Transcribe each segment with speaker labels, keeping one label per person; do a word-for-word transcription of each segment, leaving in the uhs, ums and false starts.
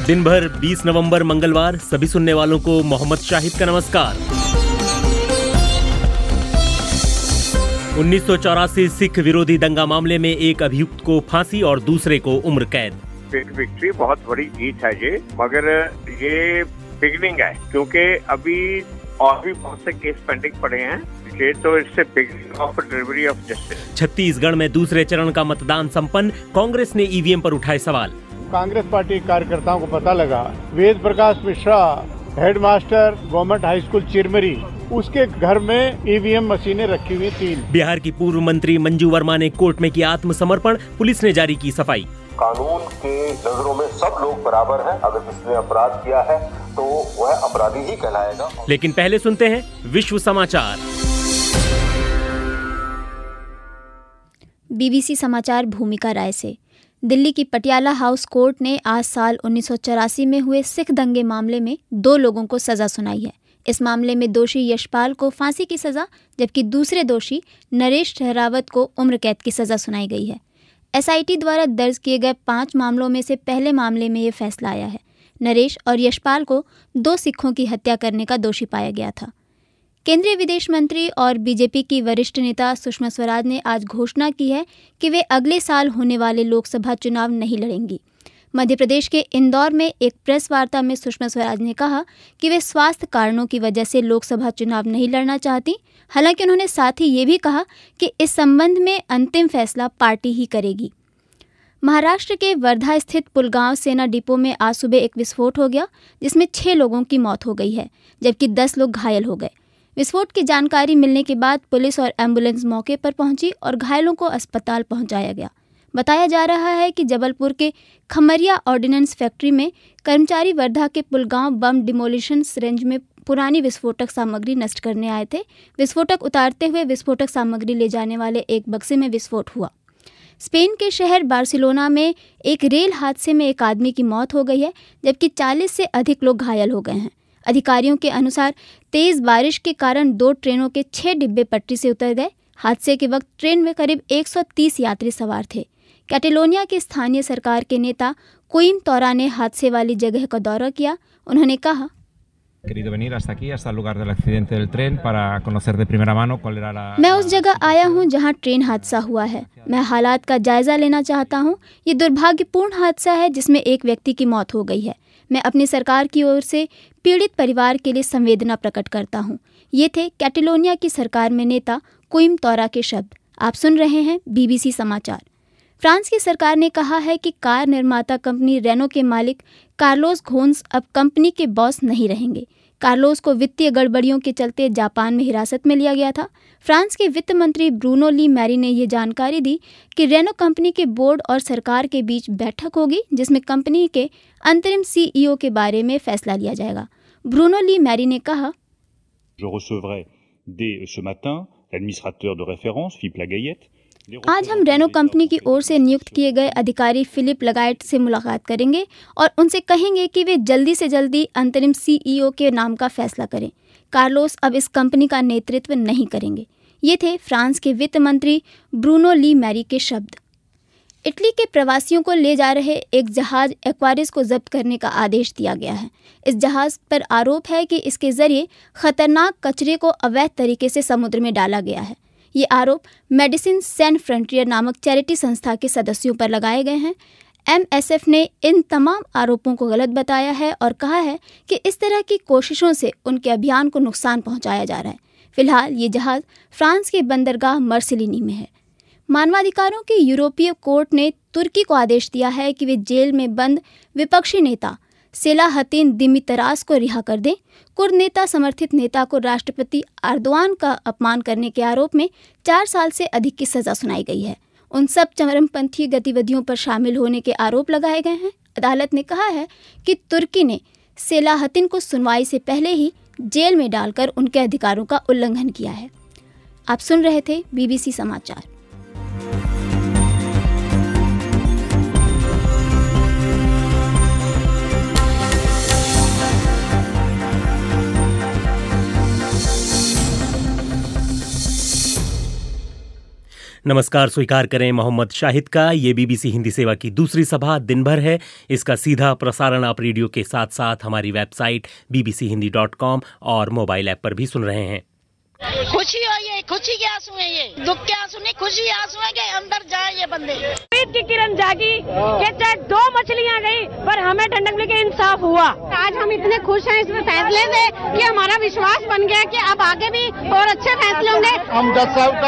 Speaker 1: दिन भर बीस नवंबर मंगलवार। सभी सुनने वालों को मोहम्मद शाहिद का नमस्कार। उन्नीस सौ चौरासी सिख विरोधी दंगा मामले में एक अभियुक्त को फांसी और दूसरे को उम्र कैद।
Speaker 2: बिग विक्ट्री, बहुत बड़ी जीत है ये, मगर ये बिगनिंग है क्योंकि अभी और भी बहुत से केस पेंडिंग पड़े हैं। ये तो इससे beginning of delivery of justice.
Speaker 1: Chhattisgarh में दूसरे चरण का मतदान संपन्न। कांग्रेस ने ईवीएम पर उठाए सवाल।
Speaker 3: कांग्रेस पार्टी कार्यकर्ताओं को पता लगा Ved Prakash Mishra, headmaster government high school Chirmiri, उसके घर में ईवीएम मशीनें रखी हुई तीन।
Speaker 1: बिहार की पूर्व मंत्री मंजू वर्मा ने कोर्ट में किया आत्मसमर्पण। पुलिस ने जारी की सफाई।
Speaker 4: कानून के नजरों में सब लोग बराबर हैं। अगर किसी ने अपराध किया है तो वह अपराधी ही कहलाएगा।
Speaker 1: लेकिन पहले सुनते हैं विश्व समाचार।
Speaker 5: बीबीसी समाचार भूमिका राय से। दिल्ली की पटियाला हाउस कोर्ट ने आज साल उन्नीस सौ चौरासी में हुए सिख दंगे मामले में दो लोगों को सजा सुनाई है। इस मामले में दोषी यशपाल को फांसी की सजा, जबकि दूसरे दोषी नरेश शहरावत को उम्र कैद की सजा सुनाई गई है। एसआईटी द्वारा दर्ज किए गए पांच मामलों में से पहले मामले में ये फैसला आया है। नरेश और यशपाल को दो सिखों की हत्या करने का दोषी पाया गया था। केंद्रीय विदेश मंत्री और बीजेपी की वरिष्ठ नेता सुषमा स्वराज ने आज घोषणा की है कि वे अगले साल होने वाले लोकसभा चुनाव नहीं लड़ेंगी। मध्य प्रदेश के इंदौर में एक प्रेस वार्ता में सुषमा स्वराज ने कहा कि वे स्वास्थ्य कारणों की वजह से लोकसभा चुनाव नहीं लड़ना चाहती। हालांकि उन्होंने साथ ही ये भी कहा कि इस संबंध में अंतिम फैसला पार्टी ही करेगी। महाराष्ट्र के वर्धा स्थित पुलगांव सेना डिपो में आज सुबह एक विस्फोट हो गया, जिसमें छह लोगों की मौत हो गई है, जबकि दस लोग घायल हो गए। विस्फोट की जानकारी मिलने के बाद पुलिस और एम्बुलेंस मौके पर पहुंची और घायलों को अस्पताल पहुंचाया गया। बताया जा रहा है कि जबलपुर के खमरिया ऑर्डिनेंस फैक्ट्री में कर्मचारी वर्धा के पुलगांव बम डिमोलिशन रेंज में पुरानी विस्फोटक सामग्री नष्ट करने आए थे। विस्फोटक उतारते हुए विस्फोटक सामग्री ले जाने वाले एक बक्से में विस्फोट हुआ। स्पेन के शहर बार्सिलोना में एक रेल हादसे में एक आदमी की मौत हो गई है, जबकि चालीस से अधिक लोग घायल हो गए हैं। अधिकारियों के अनुसार तेज बारिश के कारण दो ट्रेनों के छह डिब्बे पटरी से उतर गए। हादसे के वक्त ट्रेन में करीब एक सौ तीस यात्री सवार थे। कैटेलोनिया के स्थानीय सरकार के नेता कोइम तोरा ने हादसे वाली जगह का दौरा किया। उन्होंने कहा, मैं उस जगह आया हूं जहां ट्रेन हादसा हुआ है। मैं हालात का जायजा लेना चाहता हूं। ये दुर्भाग्यपूर्ण हादसा है जिसमें एक व्यक्ति की मौत हो गई है। मैं अपनी सरकार की ओर से पीड़ित परिवार के लिए संवेदना प्रकट करता हूं। ये थे कैटेलोनिया की सरकार में नेता कोइम तोरा के शब्द। आप सुन रहे हैं बीबीसी समाचार। फ्रांस की सरकार ने कहा है कि कार निर्माता कंपनी रेनो के मालिक कार्लोस घोन्स अब कंपनी के बॉस नहीं रहेंगे। कार्लोस को वित्तीय गड़बड़ियों के चलते जापान में हिरासत में लिया गया था। फ्रांस के वित्त मंत्री ब्रूनो ली मैरी ने ये जानकारी दी कि रेनो कंपनी के बोर्ड और सरकार के बीच बैठक होगी, जिसमें कंपनी के अंतरिम सीईओ के बारे में फैसला लिया जाएगा। ब्रूनो ली मैरी ने कहा,
Speaker 6: Je recevrai dès ce matin l'administrateur de référence, Philippe Lagayette.
Speaker 5: आज हम रेनो कंपनी की ओर से नियुक्त किए गए अधिकारी फिलिप लगायट से मुलाकात करेंगे और उनसे कहेंगे कि वे जल्दी से जल्दी अंतरिम सीईओ के नाम का फैसला करें। कार्लोस अब इस कंपनी का नेतृत्व नहीं करेंगे। ये थे फ्रांस के वित्त मंत्री ब्रूनो ली मैरी के शब्द। इटली के प्रवासियों को ले जा रहे एक जहाज एक्वारिस को जब्त करने का आदेश दिया गया है। इस जहाज पर आरोप है कि इसके जरिए खतरनाक कचरे को अवैध तरीके से समुद्र में डाला गया है। ये आरोप मेडिसिन सैन फ्रंटियर नामक चैरिटी संस्था के सदस्यों पर लगाए गए हैं। एमएसएफ ने इन तमाम आरोपों को गलत बताया है और कहा है कि इस तरह की कोशिशों से उनके अभियान को नुकसान पहुंचाया जा रहा है। फिलहाल ये जहाज फ्रांस के बंदरगाह मर्सिलिनी में है। मानवाधिकारों के यूरोपीय कोर्ट ने तुर्की को आदेश दिया है कि वे जेल में बंद विपक्षी नेता सेलाहतीन दिमितरास को रिहा कर दें। कुर्द नेता समर्थित नेता को राष्ट्रपति अर्दोआन का अपमान करने के आरोप में चार साल से अधिक की सजा सुनाई गई है। उन सब चरमपंथी गतिविधियों पर शामिल होने के आरोप लगाए गए हैं। अदालत ने कहा है कि तुर्की ने सेलाहतीन को सुनवाई से पहले ही जेल में डालकर उनके अधिकारों का उल्लंघन किया है। आप सुन रहे थे बीबीसी समाचार।
Speaker 1: नमस्कार स्वीकार करें मोहम्मद शाहिद का। ये बीबीसी हिंदी सेवा की दूसरी सभा दिन भर है। इसका सीधा प्रसारण आप रेडियो के साथ साथ हमारी website B B C Hindi dot com और मोबाइल ऐप पर भी सुन रहे हैं।
Speaker 7: खुशी हो, ये खुशी के आंसू है, ये दुख के आंसू नहीं, खुशी आंसू है कि अंदर जाए ये बंदे।
Speaker 8: उम्मीद की किरण जागी कि चाहे दो मछलियां गई पर हमें डंडक लेके इंसाफ हुआ। आज हम इतने खुश हैं इस फैसले से कि हमारा विश्वास बन गया कि अब आगे भी और अच्छे फैसले होंगे।
Speaker 3: हम जज साहब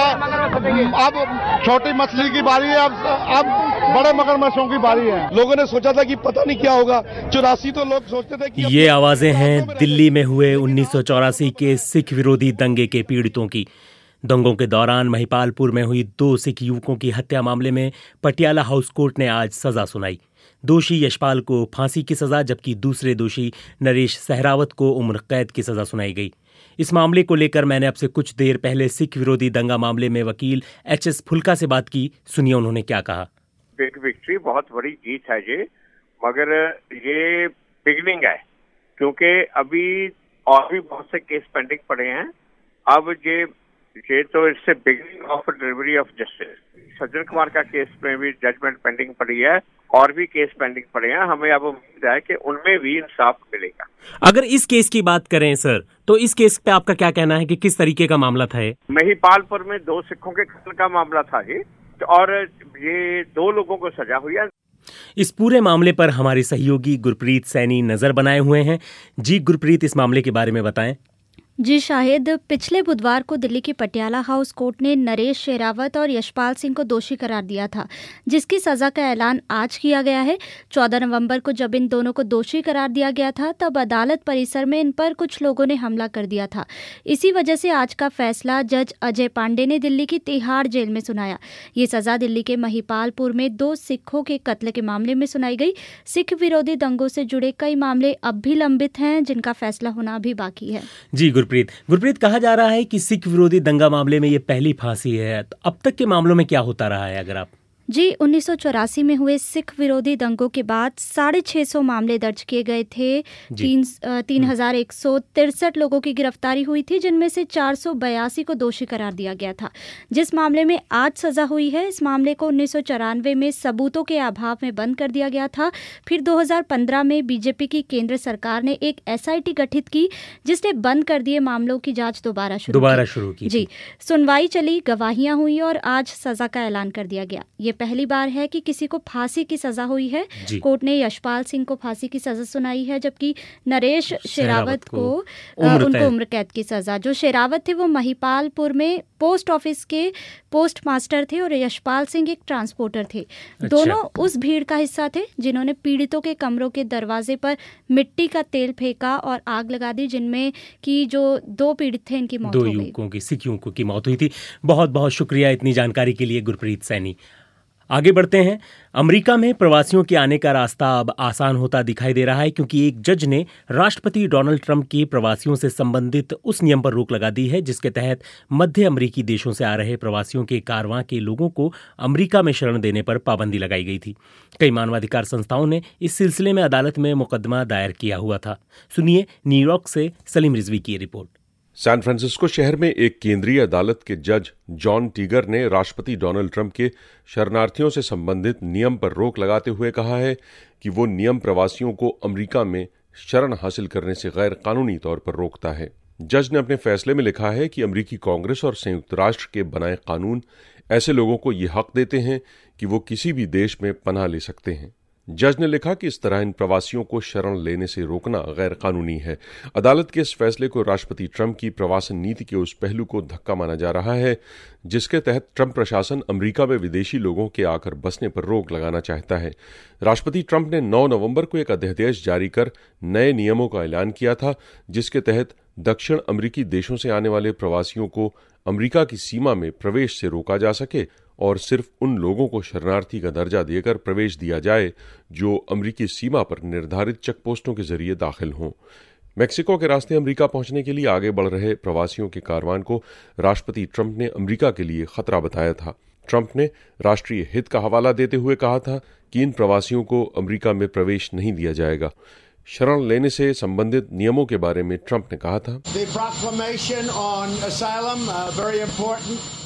Speaker 3: का अब छोटी मछली की बारी है, अब अब बड़े मगरमच्छों की बारी है।
Speaker 9: लोगों ने सोचा था कि पता नहीं क्या होगा, चौरासी तो लोग सोचते थे कि
Speaker 1: ये आवाजें हैं दिल्ली में हुए उन्नीस सौ चौरासी के सिख विरोधी दंगे के पीड़ितों की। दंगों के दौरान महिपालपुर में हुई दो सिख युवकों की हत्या मामले में पटियाला हाउस कोर्ट ने आज सजा सुनाई। दोषी यशपाल को फांसी की सजा जबकि दूसरे दोषी नरेश सहरावत को उम्र कैद की सजा सुनाई गई। इस मामले को लेकर मैंने अब से कुछ देर पहले सिख विरोधी दंगा मामले में वकील एच एस फुल्का से बात की। सुनिए उन्होंने क्या कहा।
Speaker 2: बिग विक्ट्री, बहुत बड़ी जीत है ये, मगर ये बिगनिंग है क्योंकि अभी और भी बहुत से केस पेंडिंग पड़े हैं। अब ये ये तो इससे beginning of delivery of justice. Sajjan Kumar का केस में भी जजमेंट पेंडिंग पड़ी है और भी केस पेंडिंग पड़े हैं। हमें अब उम्मीद है कि उनमें भी इंसाफ मिलेगा।
Speaker 1: अगर इस केस की बात करें सर, तो इस केस पे आपका क्या कहना है कि किस तरीके का मामला था ये?
Speaker 2: महिपालपुर में दो सिखों के कत्ल का मामला था ये, और ये दो लोगों को सजा हुई है।
Speaker 1: इस पूरे मामले पर हमारे सहयोगी गुरप्रीत सैनी नजर बनाए हुए हैं। जी गुरप्रीत, इस मामले के बारे में बताएं।
Speaker 5: जी शाहिद, पिछले बुधवार को दिल्ली की पटियाला हाउस कोर्ट ने नरेश शेरावत और यशपाल सिंह को दोषी करार दिया था, जिसकी सजा का ऐलान आज किया गया है। चौदह नवंबर को जब इन दोनों को दोषी करार दिया गया था तब अदालत परिसर में इन पर कुछ लोगों ने हमला कर दिया था। इसी वजह से आज का फैसला जज अजय पांडे ने दिल्ली की तिहाड़ जेल में सुनाया। ये सजा दिल्ली के महिपालपुर में दो सिखों के कत्ल के मामले में सुनाई गई। सिख विरोधी दंगों से जुड़े कई मामले अब भी लंबित हैं, जिनका फैसला होना अभी बाकी है।
Speaker 1: जी गुरप्रीत गुरप्रीत कहा जा रहा है कि सिख विरोधी दंगा मामले में ये पहली फांसी है। तो अब तक के मामलों में क्या होता रहा है? अगर आप
Speaker 5: जी उन्नीस सौ चौरासी में हुए सिख विरोधी दंगों के बाद साढ़े छः सौ मामले दर्ज किए गए थे। तीन तीन हजार एक सौ तिरसठ लोगों की गिरफ्तारी हुई थी, जिनमें से चार सौ बयासी को दोषी करार दिया गया था। जिस मामले में आज सजा हुई है, इस मामले को उन्नीस सौ चौरानवे में सबूतों के अभाव में बंद कर दिया गया था। फिर दो हजार पंद्रह में बीजेपी की केंद्र सरकार ने एक एस आई टी गठित की, जिसने बंद कर दिए मामलों की जाँच दोबारा शुरू
Speaker 1: दोबारा शुरू की।
Speaker 5: जी सुनवाई चली, गवाहियां हुई और आज सजा का ऐलान कर दिया गया। ये पहली बार है कि किसी को फांसी की सजा हुई है। कोर्ट ने यशपाल सिंह को फांसी की सजा सुनाई है, जबकि नरेश शेरावत को, को उम्र उनको उम्र कैद की सजा। जो शेरावत थे वो महिपालपुर में पोस्ट ऑफिस के पोस्ट मास्टर थे और यशपाल सिंह एक ट्रांसपोर्टर थे। अच्छा। दोनों उस भीड़ का हिस्सा थे जिन्होंने पीड़ितों के कमरों के दरवाजे पर मिट्टी का तेल फेंका और आग लगा दी, जिनमें की जो दो पीड़ित थे इनकी मौत हो गई।
Speaker 1: दो युवकों की सिख युवकों की मौत हुई थी। बहुत बहुत शुक्रिया इतनी जानकारी के लिए गुरप्रीत सैनी। आगे बढ़ते हैं। अमेरिका में प्रवासियों के आने का रास्ता अब आसान होता दिखाई दे रहा है, क्योंकि एक जज ने राष्ट्रपति डोनाल्ड ट्रंप के प्रवासियों से संबंधित उस नियम पर रोक लगा दी है जिसके तहत मध्य अमेरिकी देशों से आ रहे प्रवासियों के कारवां के लोगों को अमेरिका में शरण देने पर पाबंदी लगाई गई थी। कई मानवाधिकार संस्थाओं ने इस सिलसिले में अदालत में मुकदमा दायर किया हुआ था। सुनिए न्यूयॉर्क से सलीम रिजवी की रिपोर्ट।
Speaker 10: सैन फ्रांसिस्को शहर में एक केंद्रीय अदालत के जज जॉन टीगर ने राष्ट्रपति डोनाल्ड ट्रंप के शरणार्थियों से संबंधित नियम पर रोक लगाते हुए कहा है कि वो नियम प्रवासियों को अमेरिका में शरण हासिल करने से गैर कानूनी तौर पर रोकता है। जज ने अपने फैसले में लिखा है कि अमेरिकी कांग्रेस और संयुक्त राष्ट्र के बनाए कानून ऐसे लोगों को ये हक देते हैं कि वो किसी भी देश में पनाह ले सकते हैं। जज ने लिखा कि इस तरह इन प्रवासियों को शरण लेने से रोकना गैर कानूनी है। अदालत के इस फैसले को राष्ट्रपति ट्रंप की प्रवासन नीति के उस पहलू को धक्का माना जा रहा है जिसके तहत ट्रंप प्रशासन अमेरिका में विदेशी लोगों के आकर बसने पर रोक लगाना चाहता है। राष्ट्रपति ट्रंप ने नौ नवंबर को एक अध्यादेश जारी कर नए नियमों का ऐलान किया था, जिसके तहत दक्षिण अमेरिकी देशों से आने वाले प्रवासियों को अमेरिका की सीमा में प्रवेश से रोका जा सके और सिर्फ उन लोगों को शरणार्थी का दर्जा देकर प्रवेश दिया जाए जो अमेरिकी सीमा पर निर्धारित चेकपोस्टों के जरिए दाखिल हों। मेक्सिको के रास्ते अमेरिका पहुंचने के लिए आगे बढ़ रहे प्रवासियों के कारवान को राष्ट्रपति ट्रंप ने अमेरिका के लिए खतरा बताया था। ट्रंप ने राष्ट्रीय हित का हवाला देते हुए कहा था कि इन प्रवासियों को अमेरिका में प्रवेश नहीं दिया जाएगा। शरण लेने से संबंधित नियमों के बारे में ट्रंप ने कहा था,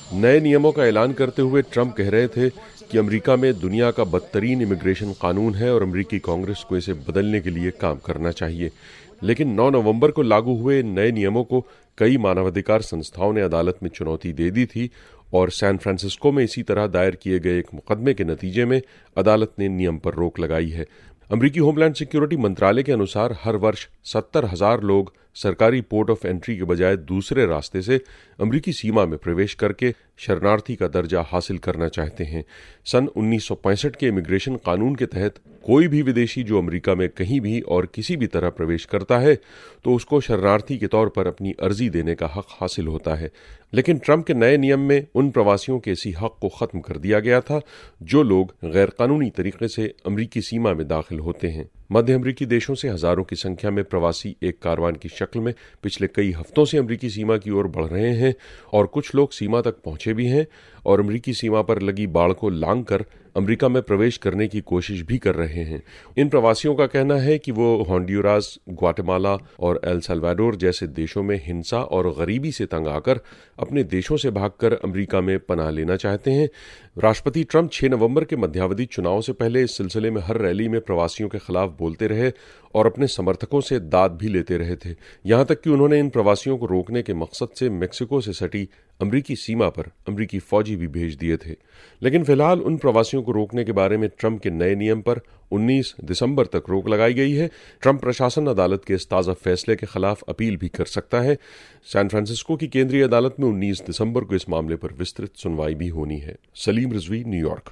Speaker 10: नए नियमों का ऐलान करते हुए ट्रंप कह रहे थे कि अमेरिका में दुनिया का बदतरीन इमिग्रेशन कानून है और अमेरिकी कांग्रेस को इसे बदलने के लिए काम करना चाहिए। लेकिन नौ नवंबर को लागू हुए नए नियमों को कई मानवाधिकार संस्थाओं ने अदालत में चुनौती दे दी थी और सैन फ्रांसिस्को में इसी तरह दायर किए गए एक मुकदमे के नतीजे में अदालत ने नियम पर रोक लगाई है। अमेरिकी होमलैंड सिक्योरिटी मंत्रालय के अनुसार हर वर्ष सत्तर हजार लोग सरकारी पोर्ट ऑफ एंट्री के बजाय दूसरे रास्ते से अमेरिकी सीमा में प्रवेश करके शरणार्थी का दर्जा हासिल करना चाहते हैं। सन उन्नीस सौ पैंसठ के इमिग्रेशन कानून के तहत कोई भी विदेशी जो अमेरिका में कहीं भी और किसी भी तरह प्रवेश करता है तो उसको शरणार्थी के तौर पर अपनी अर्जी देने का हक हासिल होता है। लेकिन ट्रंप के नए नियम में उन प्रवासियों के इसी हक को खत्म कर दिया गया था जो लोग गैरकानूनी तरीके से अमेरिकी सीमा में दाखिल होते हैं। मध्य अमेरिकी देशों से हजारों की संख्या में प्रवासी एक कारवान की शक्ल में पिछले कई हफ्तों से अमेरिकी सीमा की ओर बढ़ रहे हैं और कुछ लोग सीमा तक पहुंचे भी हैं और अमेरिकी सीमा पर लगी बाड़ को लांघकर अमेरिका में प्रवेश करने की कोशिश भी कर रहे हैं। इन प्रवासियों का कहना है कि वो होंडुरास, ग्वाटेमाला और एल साल्वाडोर जैसे देशों में हिंसा और गरीबी से तंग आकर अपने देशों से भागकर अमेरिका में पनाह लेना चाहते हैं। राष्ट्रपति ट्रंप छह नवंबर के मध्यावधि चुनाव से पहले इस सिलसिले में हर रैली में प्रवासियों के खिलाफ बोलते रहे और अपने समर्थकों से दाद भी लेते रहे थे। यहां तक कि उन्होंने इन प्रवासियों को रोकने के मकसद से मेक्सिको से सटी अमेरिकी सीमा पर अमेरिकी फौजी भी भेज दिए थे। लेकिन फिलहाल उन प्रवासियों को रोकने के बारे में ट्रंप के नए नियम पर उन्नीस दिसंबर तक रोक लगाई गई है। ट्रंप प्रशासन अदालत के इस ताज़ा फैसले के खिलाफ अपील भी कर सकता है। सैन फ्रांसिस्को की केंद्रीय अदालत में उन्नीस दिसंबर को इस मामले पर विस्तृत सुनवाई भी होनी है। सलीम रिजवी, न्यूयॉर्क।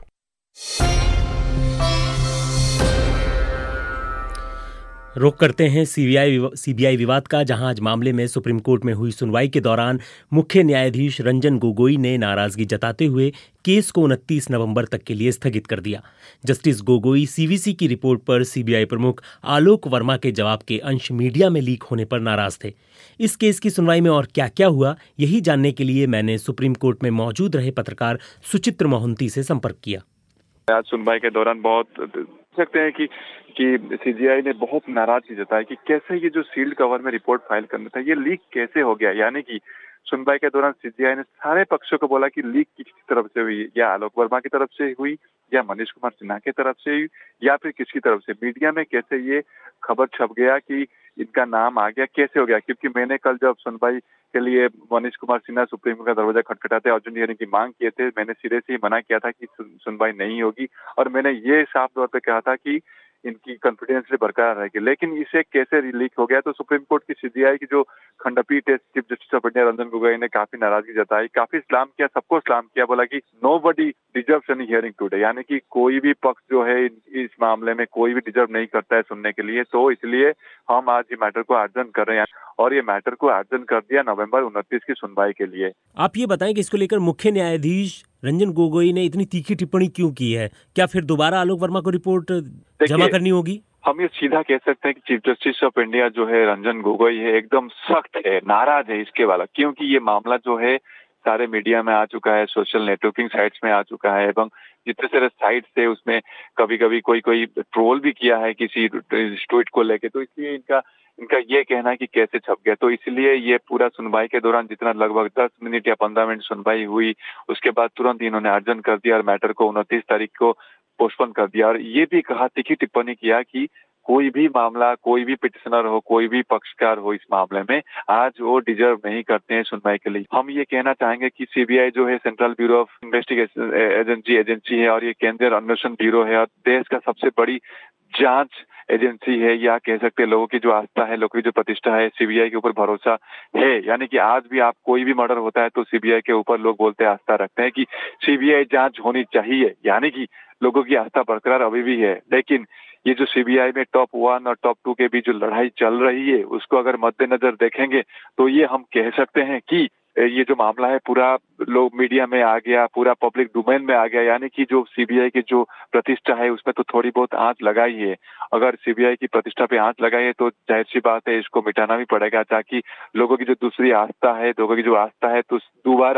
Speaker 1: रुख करते हैं सीबीआई सीबीआई विवाद का, जहां आज मामले में सुप्रीम कोर्ट में हुई सुनवाई के दौरान मुख्य न्यायाधीश रंजन गोगोई ने नाराजगी जताते हुए केस को उनतीस नवंबर तक के लिए स्थगित कर दिया। जस्टिस गोगोई सीवीसी की रिपोर्ट पर सीबीआई प्रमुख आलोक वर्मा के जवाब के अंश मीडिया में लीक होने पर नाराज थे। इस केस की सुनवाई में और क्या क्या हुआ, यही जानने के लिए मैंने सुप्रीम कोर्ट में मौजूद रहे पत्रकार सुचित्र मोहंती से संपर्क किया।
Speaker 11: आज सुनवाई के दौरान बहुत सकते हैं कि कि सीजीआई ने बहुत नाराजगी जताई कि कैसे ये जो सील्ड कवर में रिपोर्ट फाइल करना था ये लीक कैसे हो गया। यानी कि सुनवाई के दौरान सीजीआई ने सारे पक्षों को बोला कि लीक किसकी तरफ से हुई, या आलोक वर्मा की तरफ से हुई, या मनीष कुमार सिन्हा की तरफ से हुई, या फिर किसकी तरफ से। मीडिया में कैसे ये खबर छप गया कि इनका नाम आ गया, कैसे हो गया। क्योंकि मैंने कल जब सुनवाई के लिए मनीष कुमार सिन्हा सुप्रीम कोर्ट का दरवाजा खटखटाते अर्जेंट हियरिंग की मांग किए थे, मैंने सिरे से ही मना किया था कि सुनवाई नहीं होगी और मैंने ये साफ तौर पर कहा था कि इनकी कॉन्फिडेंस बरकरार रहेगी। लेकिन इसे कैसे लीक हो गया, तो सुप्रीम कोर्ट की सीजीआई की जो खंडपीठ है, chief justice of India Ranjan Gogoi ने काफी नाराजगी जताई, काफी सलाम किया, सबको सलाम किया, बोला कि nobody deserves any hearing today. यानी कि कोई भी पक्ष जो है इस मामले में कोई भी डिजर्व नहीं करता है सुनने के लिए। तो इसलिए हम आज ये मैटर को अर्जेंट कर रहे हैं और ये मैटर को अर्जेंट कर दिया नवंबर उनतीस की सुनवाई के लिए।
Speaker 1: आप ये बताएं कि इसको लेकर मुख्य न्यायाधीश रंजन गोगोई ने इतनी तीखी टिप्पणी क्यों की है? क्या फिर दोबारा आलोक वर्मा को रिपोर्ट जमा करनी होगी?
Speaker 11: हम ये सीधा कह सकते हैं कि चीफ जस्टिस ऑफ इंडिया जो है रंजन गोगोई है एकदम सख्त है, नाराज है इसके वाला, क्योंकि ये मामला जो है सारे मीडिया में आ चुका है, सोशल नेटवर्किंग साइट्स में आ चुका है एवं जितने सारे साइट्स थे उसमें कभी कभी कोई कोई ट्रोल भी किया है किसी ट्वीट को लेके। तो इसलिए इनका इनका ये कहना है कि कैसे छप गया। तो इसलिए ये पूरा सुनवाई के दौरान जितना लगभग दस मिनट या पंद्रह मिनट सुनवाई हुई उसके बाद तुरंत इन्होंने अर्जेंट कर दिया और मैटर को उनतीस तारीख को पोस्टपोन कर दिया और ये भी कहा, तीखी टिप्पणी किया कि कोई भी मामला, कोई भी पिटिशनर हो, कोई भी पक्षकार हो इस मामले में आज वो डिजर्व नहीं करते हैं सुनवाई के लिए। हम ये कहना चाहेंगे कि सीबीआई जो है central bureau of investigation agency agency है और ये केंद्रीय अन्वेषण ब्यूरो है और देश का सबसे बड़ी जांच एजेंसी है, या कह सकते हैं लोगों की जो आस्था है, लोगों की जो प्रतिष्ठा है, सीबीआई के ऊपर भरोसा है। यानी कि आज भी आप कोई भी मर्डर होता है तो सीबीआई के ऊपर लोग बोलते हैं, आस्था रखते हैं कि सीबीआई जांच होनी चाहिए। यानी कि लोगों की आस्था बरकरार अभी भी है। लेकिन ये जो सीबीआई में टॉप वन और टॉप टू के बीच जो लड़ाई चल रही है उसको अगर मद्देनजर देखेंगे तो ये हम कह सकते हैं कि ये जो मामला है पूरा लोग मीडिया में आ गया, पूरा पब्लिक डोमेन में आ गया। यानी कि जो सीबीआई की जो प्रतिष्ठा है उसमें तो थोड़ी बहुत आंच लगाई है। अगर सीबीआई की प्रतिष्ठा पे आंच लगाई है तो जाहिर सी बात है इसको मिटाना भी पड़ेगा ताकि लोगों की जो दूसरी आस्था है, लोगों की जो आस्था है तो दोबारा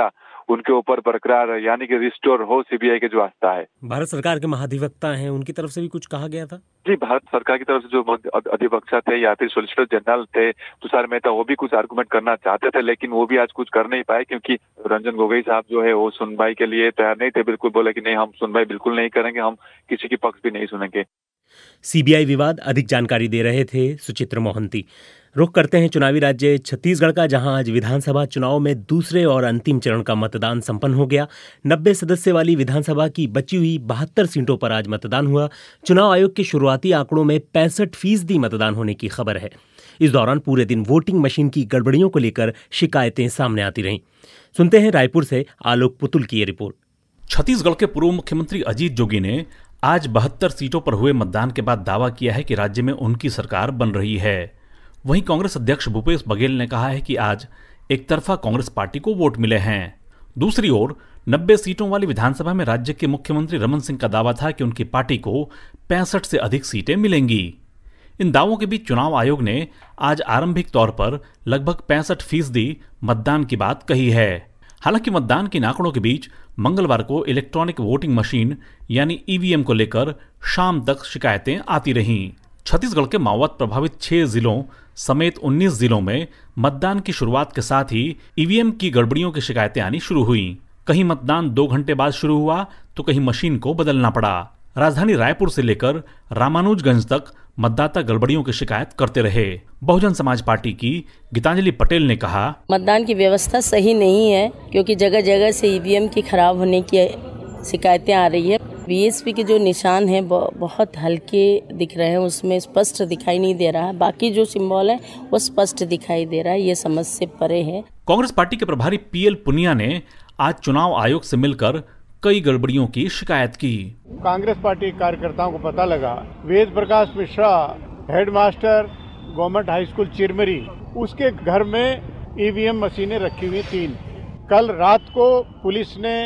Speaker 11: उनके ऊपर बरकरार यानी कि रिस्टोर हो सीबीआई के जो आस्था है।
Speaker 1: भारत सरकार के महाधिवक्ता हैं, उनकी तरफ से भी कुछ कहा गया था? जी,
Speaker 11: भारत सरकार की तरफ से जो अधिवक्ता थे या फिर सोलिसिटर जनरल थे तुषार मेहता, वो भी कुछ आर्गुमेंट करना चाहते थे, लेकिन वो भी आज कुछ कर नहीं पाए क्योंकि रंजन गोगोई साहब जो है वो सुनवाई के लिए तैयार नहीं थे। बिल्कुल बोले कि नहीं, हम सुनवाई बिल्कुल नहीं करेंगे, हम किसी की पक्ष भी नहीं सुनेंगे।
Speaker 1: सीबीआई विवाद, अधिक जानकारी दे रहे थे सुचित्र मोहंती। रुख करते हैं चुनावी राज्य छत्तीसगढ़ का, जहां आज विधानसभा चुनाव में दूसरे और अंतिम चरण का मतदान संपन्न हो गया। नब्बे सदस्य वाली विधानसभा की बची हुई बहत्तर सीटों पर आज मतदान हुआ। चुनाव आयोग के शुरुआती आंकड़ों में पैंसठ फीसदी मतदान होने की खबर है। इस दौरान पूरे दिन वोटिंग मशीन की गड़बड़ियों को लेकर शिकायतें सामने आती रहीं। सुनते हैं रायपुर से आलोक पुतुल की ये रिपोर्ट।
Speaker 12: छत्तीसगढ़ के पूर्व मुख्यमंत्री अजीत जोगी ने आज बहत्तर सीटों पर हुए मतदान के बाद दावा किया है कि राज्य में उनकी सरकार बन रही है। वहीं कांग्रेस अध्यक्ष भूपेश बघेल ने कहा है कि आज एक तरफा कांग्रेस पार्टी को वोट मिले हैं। दूसरी ओर नब्बे सीटों वाली विधानसभा में राज्य के मुख्यमंत्री रमन सिंह का दावा था कि उनकी पार्टी को पैंसठ से अधिक सीटें मिलेंगी। इन दावों के बीच चुनाव आयोग ने आज आरंभिक तौर पर लगभग पैंसठ फीसदी मतदान की बात कही है। हालांकि मतदान के आंकड़ों के बीच मंगलवार को इलेक्ट्रॉनिक वोटिंग मशीन यानी ईवीएम को लेकर शाम तक शिकायतें आती रहीं। छत्तीसगढ़ के माओवाद प्रभावित छह जिलों समेत उन्नीस जिलों में मतदान की शुरुआत के साथ ही ईवीएम की गड़बड़ियों की शिकायतें आनी शुरू हुई। कहीं मतदान दो घंटे बाद शुरू हुआ तो कहीं मशीन को बदलना पड़ा। राजधानी रायपुर से लेकर रामानुजगंज तक मतदाता गड़बड़ियों की शिकायत करते रहे। बहुजन समाज पार्टी की गीतांजलि पटेल ने कहा,
Speaker 13: मतदान की व्यवस्था सही नहीं है क्योंकि जगह जगह से ईवीएम की खराब होने की शिकायतें आ रही है। बीएसपी के जो निशान हैं बहुत हल्के दिख रहे हैं, उसमें स्पष्ट दिखाई नहीं दे रहा है। बाकी जो सिंबल है वो स्पष्ट दिखाई दे रहा है। ये समझ से परे है।
Speaker 12: कांग्रेस पार्टी के प्रभारी पीएल पुनिया ने आज चुनाव आयोग से मिलकर कई गड़बड़ियों की शिकायत की।
Speaker 3: कांग्रेस पार्टी कार्यकर्ताओं को पता लगा Ved Prakash Mishra headmaster government high school Chirmiri, उसके घर में ईवीएम मशीनें रखी हुई तीन। कल रात को पुलिस ने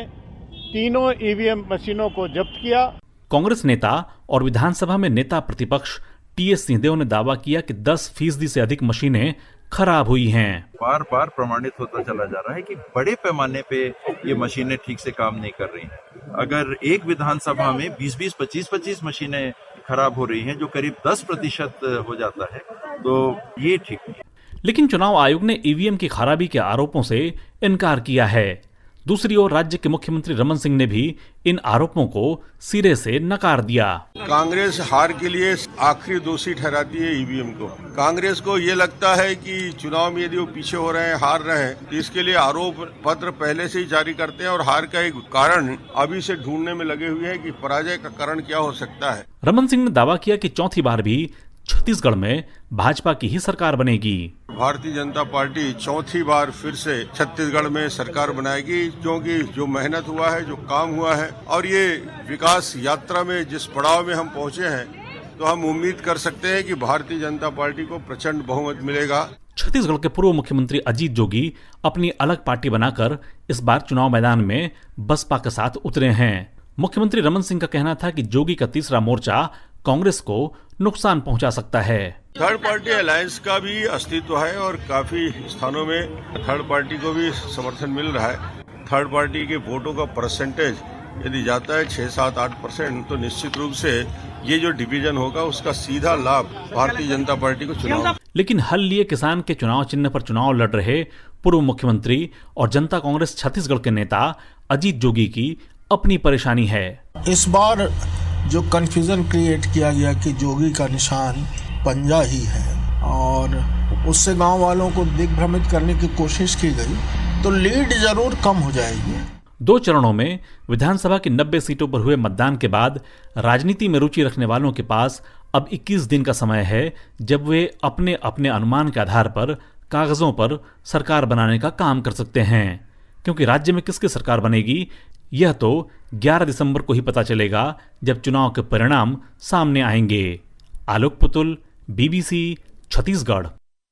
Speaker 3: तीनों ईवीएम मशीनों को जब्त किया।
Speaker 12: कांग्रेस नेता और विधानसभा में नेता प्रतिपक्ष टीएस सिंहदेव ने दावा किया कि दस फीसदी से अधिक मशीनें खराब हुई हैं।
Speaker 14: बार बार प्रमाणित होता चला जा रहा है कि बड़े पैमाने पे ये मशीनें ठीक से काम नहीं कर रही हैं। अगर एक विधानसभा में बीस बीस पच्चीस पच्चीस मशीनें खराब हो रही हैं, जो करीब दस प्रतिशत हो जाता है, तो ये ठीक नहीं।
Speaker 12: लेकिन चुनाव आयोग ने ईवीएम की खराबी के आरोपों से इनकार किया है। दूसरी ओर राज्य के मुख्यमंत्री रमन सिंह ने भी इन आरोपों को सिरे से नकार दिया।
Speaker 9: कांग्रेस हार के लिए आखिरी दोषी ठहराती है ईवीएम को। कांग्रेस को ये लगता है कि चुनाव में यदि वो पीछे हो रहे हैं, हार रहे हैं, तो इसके लिए आरोप पत्र पहले से ही जारी करते हैं और हार का एक कारण अभी से ढूंढने में लगे हुए हैं कि पराजय का कारण क्या हो सकता है।
Speaker 12: रमन सिंह ने दावा किया कि चौथी बार भी छत्तीसगढ़ में भाजपा की ही सरकार बनेगी।
Speaker 9: भारतीय जनता पार्टी चौथी बार फिर से छत्तीसगढ़ में सरकार बनाएगी, क्योंकि जो मेहनत हुआ है, जो काम हुआ है और ये विकास यात्रा में जिस पड़ाव में हम पहुंचे हैं, तो हम उम्मीद कर सकते हैं कि भारतीय जनता पार्टी को प्रचंड बहुमत मिलेगा।
Speaker 12: छत्तीसगढ़ के पूर्व मुख्यमंत्री अजीत जोगी अपनी अलग पार्टी बनाकर इस बार चुनाव मैदान में बसपा के साथ उतरे हैं। मुख्यमंत्री रमन सिंह का कहना था कि जोगी का तीसरा मोर्चा कांग्रेस को नुकसान पहुंचा सकता है।
Speaker 9: थर्ड पार्टी अलायंस का भी अस्तित्व है और काफी स्थानों में थर्ड पार्टी को भी समर्थन मिल रहा है। थर्ड पार्टी के वोटों का परसेंटेज यदि जाता है छह सात आठ परसेंट, तो निश्चित रूप से ये जो डिवीजन होगा उसका सीधा लाभ भारतीय जनता पार्टी को चुनाव।
Speaker 12: लेकिन हल लिए किसान के चुनाव चिन्ह पर चुनाव लड़ रहे पूर्व मुख्यमंत्री और जनता कांग्रेस छत्तीसगढ़ के नेता अजीत जोगी की अपनी परेशानी है।
Speaker 15: इस बार जो कंफ्यूजन क्रिएट किया गया कि जोगी का निशान पंजा ही है और उससे गांव वालों को दिग्भ्रमित करने की कोशिश की गई, तो लीड जरूर कम हो जाएगी।
Speaker 12: दो चरणों में विधानसभा की नब्बे सीटों पर हुए मतदान के बाद राजनीति में रुचि रखने वालों के पास अब इक्कीस दिन का समय है, जब वे अपने अपने अनुमान के आधार पर कागजों पर सरकार बनाने का काम कर सकते हैं। क्योंकि राज्य में किसकी सरकार बनेगी यह तो ग्यारह दिसंबर को ही पता चलेगा, जब चुनाव के परिणाम सामने आएंगे। Alok Putul, BBC, Chhattisgarh.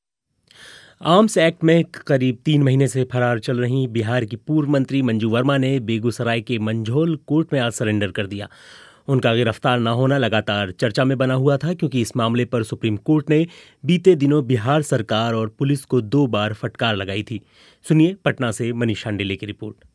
Speaker 1: Arms act में करीब तीन महीने से फरार चल रही बिहार की पूर्व मंत्री मंजू वर्मा ने बेगूसराय के मंझौल कोर्ट में आज सरेंडर कर दिया। उनका गिरफ्तार न होना लगातार चर्चा में बना हुआ था, क्योंकि इस मामले पर सुप्रीम कोर्ट ने बीते दिनों बिहार सरकार और पुलिस को दो बार फटकार लगाई थी। सुनिए पटना से मनीष शांडिले की रिपोर्ट।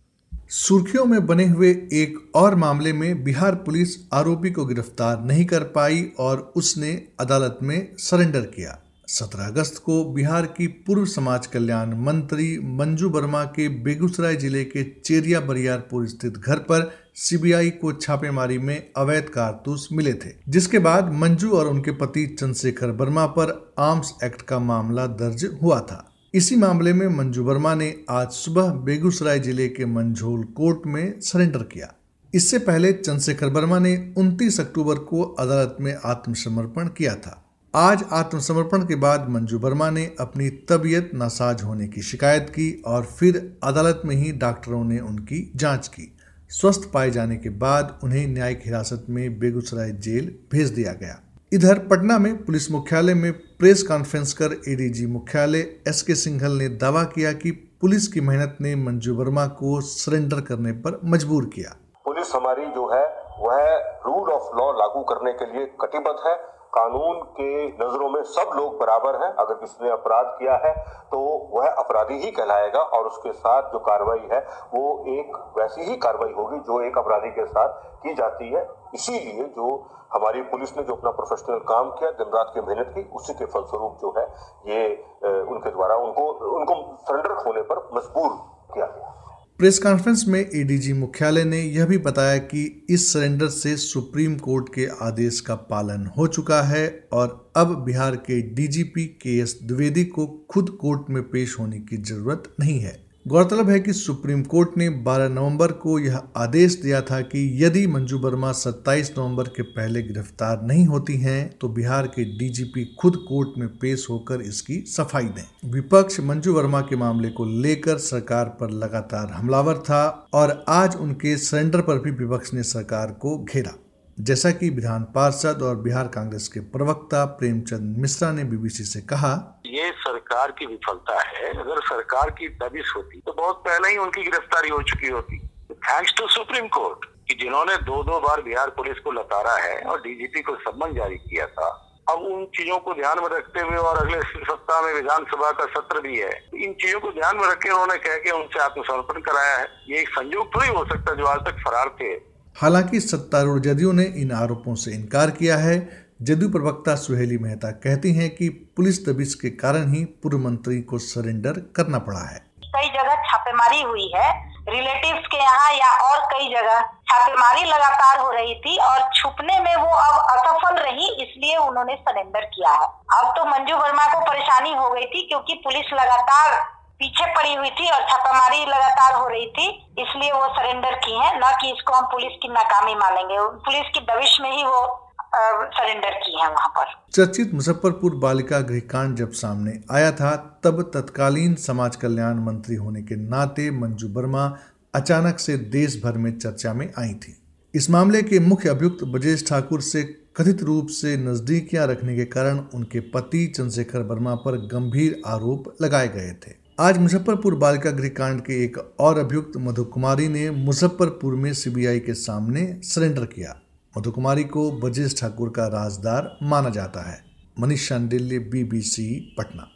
Speaker 16: सुर्खियों में बने हुए एक और मामले में बिहार पुलिस आरोपी को गिरफ्तार नहीं कर पाई और उसने अदालत में सरेंडर किया। सत्रह अगस्त को बिहार की पूर्व समाज कल्याण मंत्री मंजू वर्मा के बेगूसराय जिले के चेरिया बरियारपुर स्थित घर पर सीबीआई को छापेमारी में अवैध कारतूस मिले थे, जिसके बाद मंजू और उनके पति चंद्रशेखर वर्मा पर आर्म्स एक्ट का मामला दर्ज हुआ था। इसी मामले में मंजू वर्मा ने आज सुबह बेगूसराय जिले के मंझोल कोर्ट में सरेंडर किया। इससे पहले चंद्रशेखर वर्मा ने उनतीस अक्टूबर को अदालत में आत्मसमर्पण किया था। आज आत्मसमर्पण के बाद मंजू वर्मा ने अपनी तबीयत नासाज होने की शिकायत की और फिर अदालत में ही डॉक्टरों ने उनकी जांच की। स्वस्थ पाए जाने के बाद उन्हें न्यायिक हिरासत में बेगूसराय जेल भेज दिया गया। इधर पटना में पुलिस मुख्यालय में प्रेस कॉन्फ्रेंस कर एडीजी मुख्यालय एस के सिंघल ने दावा किया कि पुलिस की मेहनत ने मंजू वर्मा को सरेंडर करने पर मजबूर किया।
Speaker 4: पुलिस हमारी जो है वह रूल ऑफ लॉ लागू करने के लिए कटिबद्ध है। कानून के नजरों में सब लोग बराबर हैं। अगर किसी ने अपराध किया है तो वह अपराधी ही कहलाएगा और उसके साथ जो कार्रवाई है वो एक वैसी ही कार्रवाई होगी जो एक अपराधी के साथ की जाती है। इसीलिए जो हमारी पुलिस ने जो अपना प्रोफेशनल काम किया, दिन रात की मेहनत की, उसी के फलस्वरूप जो है ये उनके द्वारा उनको उनको सरेंडर होने पर मजबूर किया गया।
Speaker 16: प्रेस कॉन्फ्रेंस में एडीजी मुख्यालय ने यह भी बताया कि इस सरेंडर से सुप्रीम कोर्ट के आदेश का पालन हो चुका है और अब बिहार के डीजीपी के एस द्विवेदी को खुद कोर्ट में पेश होने की जरूरत नहीं है। गौरतलब है कि सुप्रीम कोर्ट ने बारह नवंबर को यह आदेश दिया था कि यदि मंजू वर्मा सत्ताईस नवंबर के पहले गिरफ्तार नहीं होती हैं तो बिहार के डीजीपी खुद कोर्ट में पेश होकर इसकी सफाई दें। विपक्ष मंजू वर्मा के मामले को लेकर सरकार पर लगातार हमलावर था और आज उनके सरेंडर पर भी विपक्ष ने सरकार को घेरा। जैसा कि विधान पार्षद और बिहार कांग्रेस के प्रवक्ता प्रेमचंद मिश्रा ने बीबीसी से कहा,
Speaker 17: ये सरकार की विफलता है। अगर सरकार की दबिश होती तो बहुत पहले ही उनकी गिरफ्तारी हो चुकी होती। थैंक्स टू सुप्रीम कोर्ट कि जिन्होंने दो दो बार बिहार पुलिस को लताड़ा है और डीजीपी को सम्मन जारी किया था। अब उन चीजों को ध्यान में रखते हुए और अगले सप्ताह में विधानसभा का सत्र भी है, इन चीजों को ध्यान में रख के उन्होंने कह के उनसे आत्मसमर्पण कराया है। ये एक संयोग थोड़ी हो सकता जो आज तक फरार थे।
Speaker 16: हालांकि सत्तारूढ़ जदयू ने इन आरोपों से इनकार किया है। जदयू प्रवक्ता सुहेली मेहता कहती हैं कि पुलिस दबिश के कारण ही पूर्व मंत्री को सरेंडर करना पड़ा है।
Speaker 18: कई जगह छापेमारी हुई है, रिलेटिव्स के यहाँ या और कई जगह छापेमारी लगातार हो रही थी और छुपने में वो अब असफल रही, इसलिए उन्होंने सरेंडर किया है। अब तो मंजू वर्मा को परेशानी हो गई थी क्योंकि पुलिस लगातार पीछे पड़ी हुई थी और छापेमारी लगातार हो रही थी, इसलिए वो सरेंडर की है। न कि इसको हम पुलिस की नाकामी मानेंगे, पुलिस की दबिश में ही वो सरेंडर की है। वहाँ पर
Speaker 16: चर्चित मुजफ्फरपुर बालिका गृह कांड जब सामने आया था तब तत्कालीन समाज कल्याण मंत्री होने के नाते मंजू वर्मा अचानक से देश भर में चर्चा में आई थी। इस मामले के मुख्य अभियुक्त ब्रजेश ठाकुर से कथित रूप से नजदीकियां रखने के कारण उनके पति चंद्रशेखर वर्मा पर गंभीर आरोप लगाए गए थे। आज मुजफ्फरपुर बालिका गृह कांड के एक और अभियुक्त मधु कुमारी ने मुजफ्फरपुर में सीबीआई के सामने सरेंडर किया। मधु कुमारी को ब्रजेश ठाकुर का राजदार माना जाता है। Manish Shandilya, BBC Patna.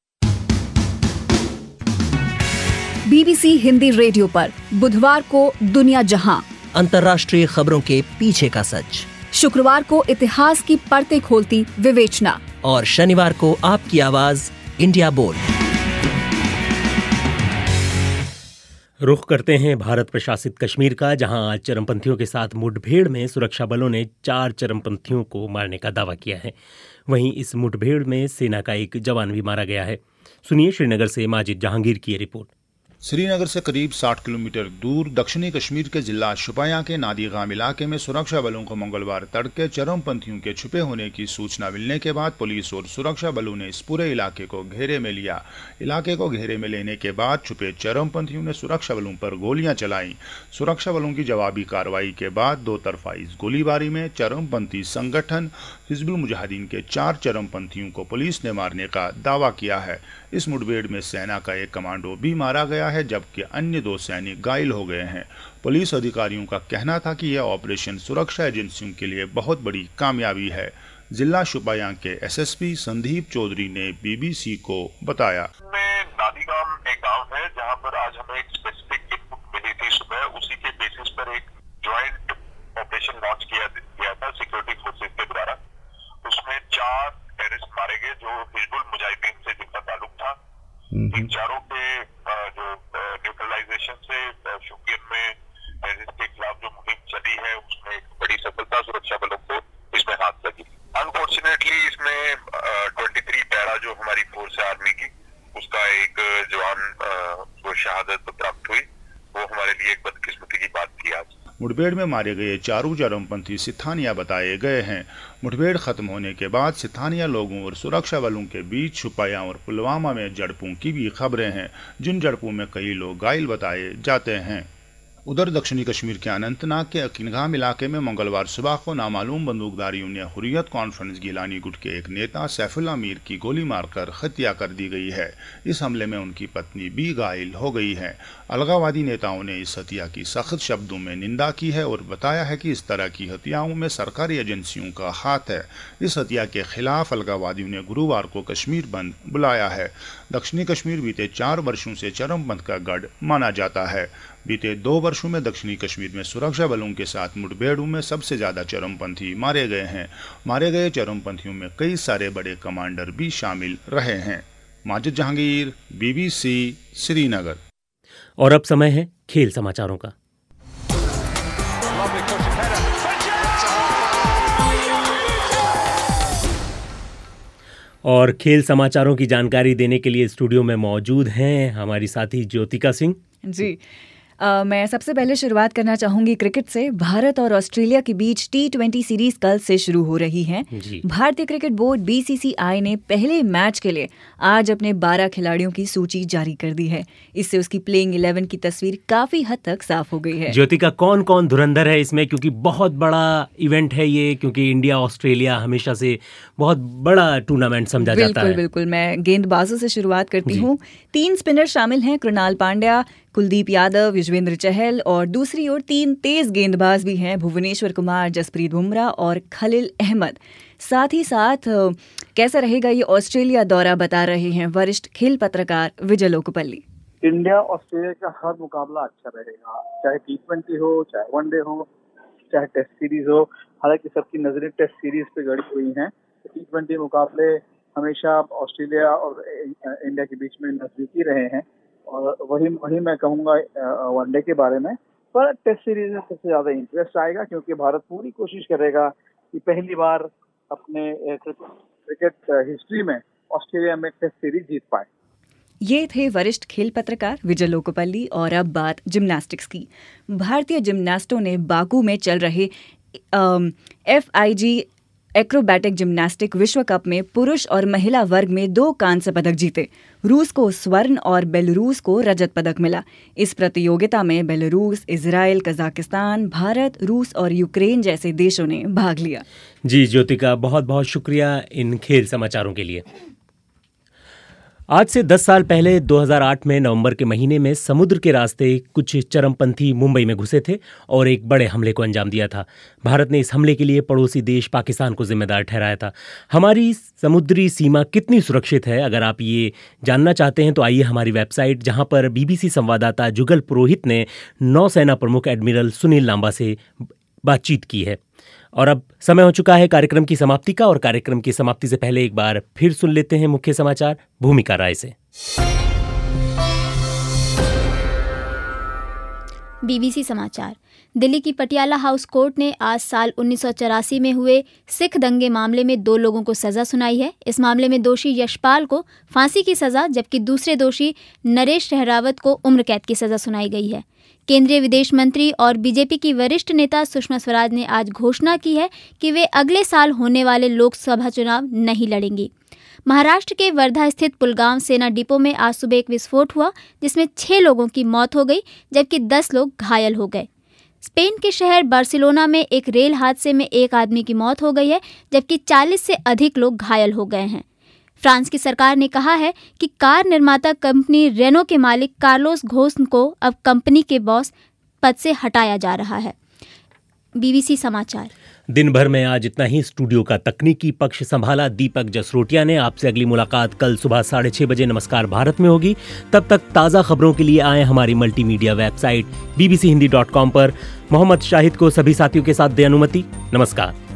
Speaker 19: BBC Hindi radio पर बुधवार को दुनिया जहां,
Speaker 20: अंतर्राष्ट्रीय खबरों के पीछे का सच।
Speaker 19: शुक्रवार को इतिहास की परतें खोलती विवेचना
Speaker 20: और शनिवार को आपकी आवाज इंडिया बोल।
Speaker 1: रुख करते हैं भारत प्रशासित कश्मीर का, जहां आज चरमपंथियों के साथ मुठभेड़ में सुरक्षा बलों ने चार चरमपंथियों को मारने का दावा किया है। वहीं इस मुठभेड़ में सेना का एक जवान भी मारा गया है। सुनिए श्रीनगर से माजिद जहांगीर की रिपोर्ट।
Speaker 21: श्रीनगर से करीब साठ किलोमीटर दूर दक्षिणी कश्मीर के जिला शुपाया के नादीगाम इलाके में सुरक्षा बलों को मंगलवार तड़के चरमपंथियों के छुपे होने की सूचना मिलने के बाद पुलिस और सुरक्षा बलों ने इस पूरे इलाके को घेरे में लिया। इलाके को घेरे में लेने के बाद छुपे चरमपंथियों ने सुरक्षा बलों पर गोलियां चलाई। सुरक्षा बलों की जवाबी कार्रवाई के बाद दो तरफा इस गोलीबारी में चरमपंथी संगठन हिजबुल मुजाहिदीन के चार चरमपंथियों को पुलिस ने मारने का दावा किया है। इस मुठभेड़ में सेना का एक कमांडो भी मारा गया है, जबकि अन्य दो सैनिक घायल हो गए हैं। पुलिस अधिकारियों का कहना था कि यह ऑपरेशन सुरक्षा एजेंसियों के लिए बहुत बड़ी कामयाबी है। जिला शुपाया के एसएसपी संदीप चौधरी ने बीबीसी को बताया,
Speaker 22: नादीगाम एक गांव है जहां पर आज हमें एक स्पेसिफिक इनपुट मिली थी
Speaker 6: हुई सुबह, उसी के बेसिस पर एक ज्वाइंट ऑपरेशन लॉन्च किया गया था सिक्योरिटी फोर्सेस के द्वारा। उसमें चार टेररिस्ट मारे गए जो हिजबुल मुजाहिदीन से जिनका ताल्लुक था। इन चारों के जो न्यूट्रलाइजेशन से शोपियन में टेररिस्ट के खिलाफ जो मुहिम चली है उसमें एक बड़ी सफलता सुरक्षा बलों को इसमें हाथ लगी। अनफॉर्चुनेटली इसमें ट्वेंटी थ्री पैरा जो हमारी फोर्स है आर्मी की, उसका एक जवान को शहादत प्राप्त हुई। वो हमारे लिए एक बदकिस्मती की बात थी। आज
Speaker 21: मुठभेड़ में मारे गए चारों चरमपंथी सिथानिया बताए गए हैं। मुठभेड़ खत्म होने के बाद सिथानिया लोगों और सुरक्षा बलों के बीच शुपाया और पुलवामा में झड़पों की भी खबरें हैं, जिन झड़पों में कई लोग घायल बताए जाते हैं। उधर दक्षिणी कश्मीर के अनंतनाग के किनगाम इलाके में मंगलवार सुबह को नामालूम बंदूकधारियों ने हुर्रियत कॉन्फ्रेंस गिलानी गुट के एक नेता सैफुल्ला मीर की गोली मारकर हत्या कर दी गई है। इस हमले में उनकी पत्नी भी घायल हो गई है। अलगावादी नेताओं ने इस हत्या की सख्त शब्दों में निंदा की है और बताया है कि इस तरह की हत्याओं में सरकारी एजेंसियों का हाथ है। इस हत्या के खिलाफ अलगावादियों ने गुरुवार को कश्मीर बंद बुलाया है। दक्षिणी कश्मीर बीते चार वर्षों से चरमपंथ का गढ़ माना जाता है। बीते दो वर्षों में दक्षिणी कश्मीर में सुरक्षा बलों के साथ मुठभेड़ों में सबसे ज्यादा चरमपंथी मारे गए हैं। मारे गए चरमपंथियों में कई सारे बड़े कमांडर भी शामिल रहे हैं। माजिद जहांगीर, बीबीसी, श्रीनगर।
Speaker 1: और अब समय है खेल समाचारों का। और खेल समाचारों की जानकारी देने के लिए स्टूडियो में मौजूद हैं हमारी साथी ज्योतिका सिंह
Speaker 19: जी। Uh, मैं सबसे पहले शुरुआत करना चाहूंगी क्रिकेट से। भारत और ऑस्ट्रेलिया के बीच टी ट्वेंटी सीरीज कल से शुरू हो रही है। भारतीय cricket board B C C I ने पहले मैच के लिए आज अपने बारह खिलाड़ियों की सूची जारी कर दी है। इससे उसकी प्लेइंग इलेवन की तस्वीर काफी हद तक साफ हो गई है।
Speaker 1: ज्योतिका, कौन कौन धुरंधर है इसमें, क्योंकि बहुत बड़ा इवेंट है ये, क्योंकि इंडिया ऑस्ट्रेलिया हमेशा से बहुत बड़ा टूर्नामेंट समझा जाता है।
Speaker 19: बिल्कुल बिल्कुल मैं गेंदबाजों से शुरुआत करती हूँ। तीन स्पिनर शामिल हैं, कृणाल पांड्या, कुलदीप यादव, युजवेंद्र चहल, और दूसरी ओर तीन तेज गेंदबाज भी हैं, भुवनेश्वर कुमार, जसप्रीत बुमराह और खलील अहमद। साथ ही साथ कैसा रहेगा ये ऑस्ट्रेलिया दौरा बता रहे हैं वरिष्ठ खेल पत्रकार विजय लोकपल्ली।
Speaker 22: इंडिया ऑस्ट्रेलिया का हर मुकाबला अच्छा रहेगा, चाहे टी ट्वेंटी हो, चाहे वनडे हो, चाहे टेस्ट सीरीज हो। हालांकि सबकी नजरें टेस्ट सीरीज पे गड़ी हुई हैं। टी ट्वेंटी मुकाबले हमेशा ऑस्ट्रेलिया और इंडिया के बीच में नजदीकी रहे हैं, और वही वही मैं कहूँगा वनडे के बारे में। पर टेस्ट सीरीज में सबसे ज्यादा इंटरेस्ट आएगा, क्योंकि भारत पूरी कोशिश करेगा कि पहली बार अपने क्रिकेट हिस्ट्री में ऑस्ट्रेलिया में टेस्ट सीरीज जीत पाए।
Speaker 19: ये थे वरिष्ठ खेल पत्रकार विजय लोकपल्ली। और अब बात जिम्नास्टिक्स की। भारतीय जिम्नास्टों ने बाकू में चल रहे F I G acrobatic gymnastic विश्व कप में पुरुष और महिला वर्ग में दो कांस्य पदक जीते। रूस को स्वर्ण और बेलारूस को रजत पदक मिला। इस प्रतियोगिता में बेलारूस, इजराइल, कजाकिस्तान, भारत, रूस और यूक्रेन जैसे देशों ने भाग लिया।
Speaker 1: जी ज्योतिका, बहुत बहुत शुक्रिया इन खेल समाचारों के लिए। आज से दस साल पहले दो हज़ार आठ में नवंबर के महीने में समुद्र के रास्ते कुछ चरमपंथी मुंबई में घुसे थे और एक बड़े हमले को अंजाम दिया था। भारत ने इस हमले के लिए पड़ोसी देश पाकिस्तान को जिम्मेदार ठहराया था। हमारी समुद्री सीमा कितनी सुरक्षित है, अगर आप ये जानना चाहते हैं तो आइए हमारी वेबसाइट, जहां पर बीबीसी संवाददाता जुगल पुरोहित ने नौसेना प्रमुख एडमिरल सुनील लांबा से बातचीत की है। और अब समय हो चुका है कार्यक्रम की समाप्ति का, और कार्यक्रम की समाप्ति से पहले एक बार फिर सुन लेते हैं मुख्य समाचार भूमिका राय से।
Speaker 5: बीबीसी समाचार। दिल्ली की पटियाला हाउस कोर्ट ने आज साल उन्नीस सौ चौरासी में हुए सिख दंगे मामले में दो लोगों को सजा सुनाई है। इस मामले में दोषी यशपाल को फांसी की सजा, जबकि दूसरे दोषी नरेश रहरावत को उम्र कैद की सजा सुनाई गई है। केंद्रीय विदेश मंत्री और बीजेपी की वरिष्ठ नेता सुषमा स्वराज ने आज घोषणा की है कि वे अगले साल होने वाले लोकसभा चुनाव नहीं लड़ेंगी। महाराष्ट्र के वर्धा स्थित पुलगांव सेना डिपो में आज सुबह एक विस्फोट हुआ, जिसमें छह लोगों की मौत हो गई, जबकि दस लोग घायल हो गए। स्पेन के शहर बार्सिलोना में एक रेल हादसे में एक आदमी की मौत हो गई है, जबकि चालीस से अधिक लोग घायल हो गए हैं। फ्रांस की सरकार ने कहा है कि कार निर्माता कंपनी रेनो के मालिक कार्लोस घोस को अब कंपनी के बॉस पद से हटाया जा रहा है। बीबीसी समाचार।
Speaker 1: दिन भर में आज इतना ही। स्टूडियो का तकनीकी पक्ष संभाला दीपक जसरोटिया ने। आपसे अगली मुलाकात कल सुबह साढ़े छह बजे नमस्कार भारत में होगी। तब तक ताज़ा खबरों के लिए आए हमारी multimedia website BBC Hindi dot com पर। मोहम्मद शाहिद को सभी साथियों के साथ दे अनुमति। नमस्कार।